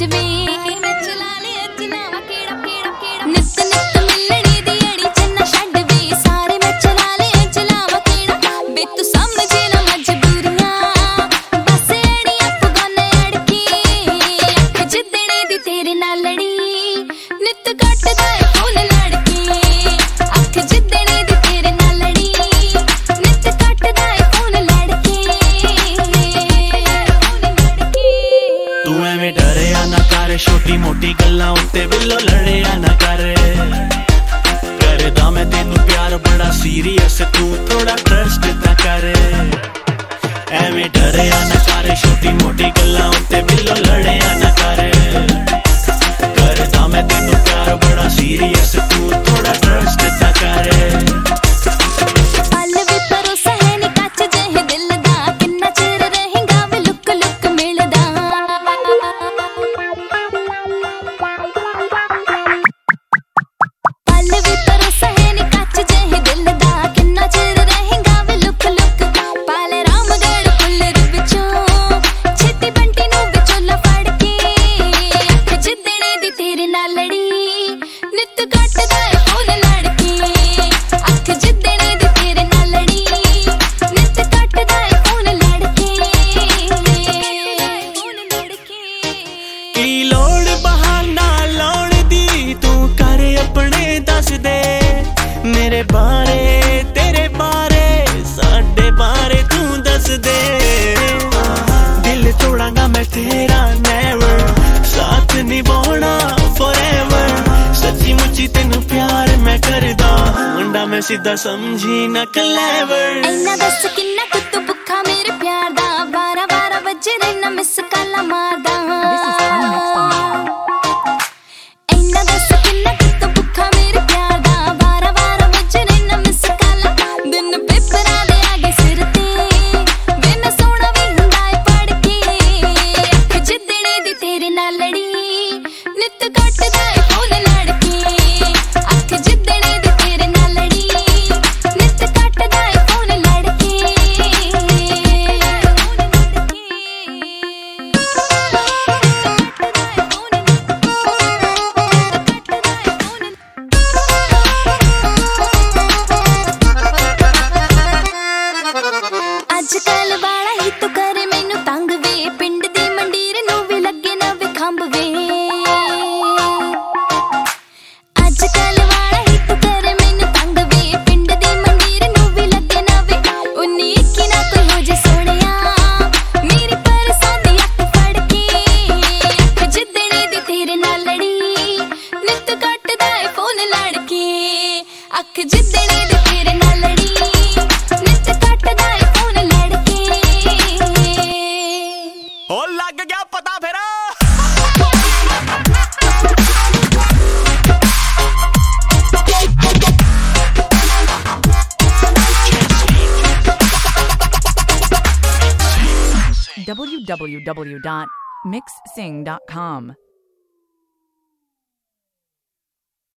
ਵਿੱਚ ਵੇ ਚਲਾ ਲੈ ਚਲਾਵਾ ਕਿਹੜਾ ਕਿਹੜਾ ਕਿਹੜਾ ਨਿੱਤ ਨਿੱਤ ਮਿਲਣੀ ਦੀ ਅੜੀ ਚੰਨਾ ਛੱਡ ਵੇ ਸਾਰੇ ਮੈਂ ਚਲਾ ਲੈ ਚਲਾਵਾ ਕਿਹੜਾ ਵੇ ਤੂੰ ਸਮਝੇ ਨਾ ਮਜਬੂਰੀਆਂ ਬਸ ਅੜੀਆਂ ਪਗਾਨੇ ਅੜਕੀ ਅੱਖ ਜਿੱਦਣੇ ਦੀ ਤੇਰੇ ਨਾਲ ਲੜੀ ਨਿੱਤ ਕੱਟਦਾ ਏ ਫੋਨ ਲੜਕੀ ਅੱਖ ਜਿੱਦਣੇ ਦੀ ਤੇਰੇ ਨਾਲ ਲੜੀ ਨਿੱਤ ਕੱਟਦਾ ਏ ਫੋਨ ਲੜਕੀ ਤੂੰ ਐਵੇਂ ਡਰਿਆ ਨਾ ਕਰ ਛੋਟੀ ਮੋਟੀ ਗੱਲਾਂ ਉੱਤੇ ਬਿੱਲੋ ਲੜਿਆ ਨਾ ਕਰ ਕਰਦਾ ਮੈਂ ਤੈਨੂੰ ਪਿਆਰ ਬੜਾ ਸੀਰੀਅਸ ਤੂੰ ਥੋੜਾ ਟਰਸਟ ਤਾਂ ਕਰ ਐਵੇਂ ਡਰਿਆ ਨਾ ਕਰ ਛੋਟੀ ਮੋਟੀ ਗੱਲਾਂ ਉੱਤੇ ਬਿੱਲੋ ਲੜਿਆ ਨਾ ਕਰ ਕਰਦਾ ਮੈਂ ਤੈਨੂੰ ਪਿਆਰ ਬੜਾ ਸੀਰੀਅਸ ਤੂੰ ਥੋੜਾ ਟਰਸਟ ਤਾਂ ਕਰ ਪਲ ਵੀ ਭਰੋਸਾ ਹੈ ਨੀ ਕੱਚ ਜਿਹੇ ਦਿਲ ਦਾ ਕਿੰਨਾ ਚਿਰ ਰਹੇਗਾ ਵੇ ਲੁੱਕ ਲੁੱਕ ਮਿਲਦਾ ਪਲ ਵੀ ਭਰੋਸਾ ਹੈ ਨੀ ਕੱਚ ਜਿਹੇ ਦਿਲ ਦਾ ਕਿੰਨਾ ਚਿਰ ਰਹੇਗਾ ਵੇ ਲੁੱਕ ਲੁੱਕ ਪਾਲੇ ਰਾਮਗੜ ਪੁੱਲਰ ਵਿੱਚੋਂ ਛੇਤੀ ਬੰਟੀ ਨੂੰ ਵਿਚੋਲਾ ਫੜ ਕੇ ਅੱਖ ਜਿੱਦਣੇ ਦੀ ਤੇਰੇ ਨਾਲ ਲੜੀ ਨਿੱਤ ਕੱਟਦਾ ਏ ਫੋਨ ਲੜਕੀ ਅੱਖ ਜਿੱਦਣੇ ਦੀ ਤੇਰੇ ਨਾਲ ਲੜੀ ਨਿੱਤ ਕੱਟਦਾ ਏ ਫੋਨ ਲੜਕੀ ਕੀ ਲੋੜ ਬਹਾਨਾ ਲਾਉਣ ਦੀ ਤੂੰ ਕਰ ਆਪਣੇ ਦੱਸ ਦੇ ਮੇਰੇ ਬਾਰੇ ਤੇਰੇ ਬਾਰੇ ਸਾਡੇ ਬਾਰੇ ਤੂੰ ਦੱਸ ਦੇ ਦਿਲ ਤੋੜਾਂਗਾ ਮੈਂ ਤੇਰਾ ਨੈਵਰ ਸਾਥ ਨਿਭਾਉਣਾ ਫੋਰਐਵਰ ਸੱਚੀ ਮੁੱਚੀ ਤੈਨੂੰ ਪਿਆਰ ਮੈਂ ਕਰਦਾ ਮੁੰਡਾ ਮੈਂ ਸਿੱਧਾ ਸਮਝੀ ਨਾ ਕਲੇਵਰ ਇੰਨਾ ਦੱਸ ਕਿੰਨਾ ਕੁ ਤੂੰ ਭੁੱਖਾ ਮੇਰੇ ਪਿਆਰ ਦਾ 12 ਵਜੇ ਰਹਿਣਾ ਮਿਸ ਕਾਲਾ ਮਾਰਦਾ ਇੰਨਾ ਦੱਸ ਕਿੰਨਾ ਕੁ ਤੂੰ ਭੁੱਖਾ ਮੇਰੇ ਪਿਆਰ ਦਾ 12 ਵਜੇ ਰਹਿਣਾ ਮਿਸ ਕਾਲਾ ਦਿਨ ਪੇਪਰਾਂ ਦੇ ਆਗੇ ਸਿਰ ਤੇ ਵੇ ਮੈਂ ਸੋਹਣਾ ਵੀ ਹੁੰਦਾ ਏ ਪੜ ਕੇ ਅੱਖ ਜਿੱਦਣੇ ਦੀ ਤੇਰੇ ਨਾਲ ਲੜੀ ਨਿੱਤ ਕੱਟਦਾ ਏ ਫੋਨ ਲੜਕੀ ਅੱਖ ਜਿੱਦਣੇ ਦੀ ਤੇਰੇ ਨਾਲ ਲੜੀ ਨਿੱਤ ਕੱਟਦਾ ਏ ਫੋਨ ਲੜਕੀ ਅੱਜ ਕੱਲ ਵਾਲਾ ਹੀ ਤੂੰ ਕਰੇ ਮੈਨੂੰ ਤੰਗ ਵੇ ਪਿੰਡ ਦੀ ਮੰਡੀਰ ਨੂੰ ਵੀ ਲੱਗੇ ਨਾ ਵੇ ਖੰਭ ਵੇ ਅੱਜ ਕੱਲ ਵਾਲਾ ਹੀ ਤੂੰ ਕਰੇ ਮੈਨੂੰ ਤੰਗ ਵੇ ਪਿੰਡ ਦੀ ਮੰਡੀਰ ਨੂੰ ਵੀ ਲੱਗੇ ਨਾ ਵੇ 19 ਨਾ ਕੋਈ ਹੋ ਜੇ ਸੋਹਣਿਆ ਮੇਰੀ ਪਰਸਾਂ ਦੀ ਅੱਖ ਫੜ ਕੇ ਅੱਖ ਜਿੱਦਣੇ ਦੀ ਤੇਰੇ ਨਾਲ ਲੜੀ ਨਿੱਤ ਕੱਟਦਾ ਏ ਫੋਨ ਲੜਕੀ ਅੱਖ ਜਿੱਦਣੇ ਦੀ ਤੇਰੇ ਨਾਲ ਲੜੀ ਨਿੱਤ ਕੱਟਦਾ ਏ ਫੋਨ ਲੜਕੀ ਹੋ ਲੱਗ ਗਿਆ ਪਤਾ ਫਿਰ www.mixsing.com